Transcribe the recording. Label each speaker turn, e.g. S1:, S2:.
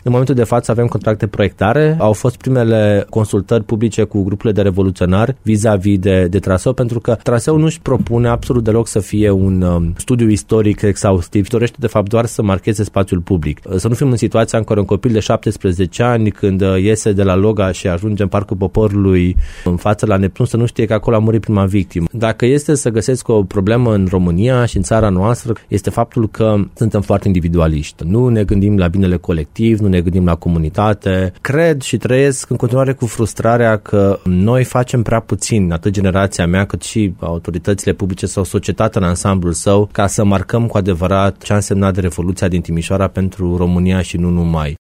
S1: În momentul de față avem contracte de proiectare. Au fost primele consultări publice cu grupurile de revoluționari vis-a-vis de traseu, pentru că traseul nu își propune absolut deloc să fie un studiu istoric exhaustiv. Dorește de fapt doar să marcheze spațiul public. Să nu fim în situația în care un copil de 17 ani, când iese de la Loga și ajunge în Parcul Poporului în față la Neptun, să nu știe că acolo a murit prima victimă. Dacă este să găsesc o problemă în România și în țara noastră, este faptul că suntem foarte individualiști. Nu ne gândim la binele colectiv, nu ne gândim la comunitate. Cred și trăiesc în continuare cu frustrarea că noi facem prea puțin, atât generația mea, cât și autoritățile publice sau societatea în ansamblul său, ca să marcăm cu adevărat ce a însemnat Revoluția din Timișoara pentru România și nu numai.